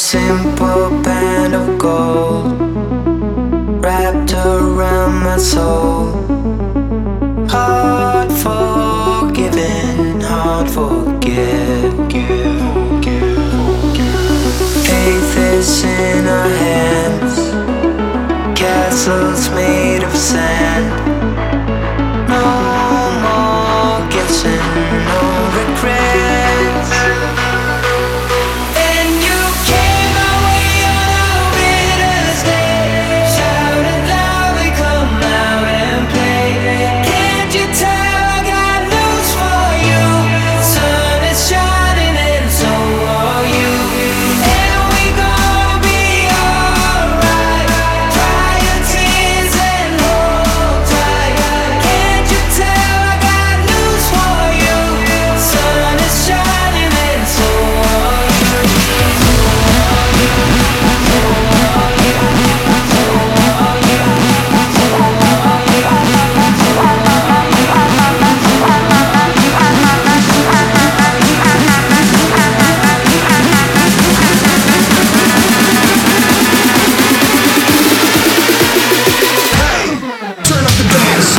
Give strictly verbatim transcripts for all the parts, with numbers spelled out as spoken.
simple band of gold wrapped around my soul. Hard forgiven, hard forget. Faith is in our hands, castles made of sand. No more guessing, no regrets. And you came my way on a winter's day, shouted loudly, come out and play. Can't you tell I got news for you? Sun is shining and so are you. And we gonna be alright. Dry your tears and hold tight. Can't you tell I got news for you? Sun is shining and so are you. Turn up the bass.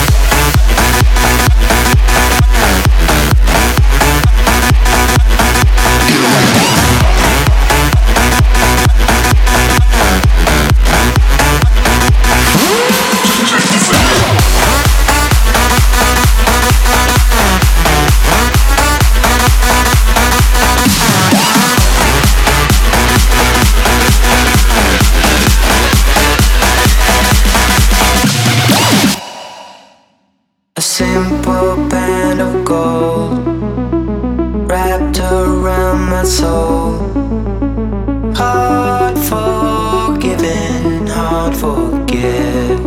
A simple band of gold wrapped around my soul. Hard forgiven, hard forget.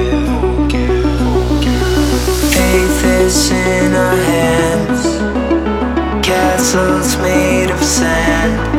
Faith is in our hands, castles made of sand.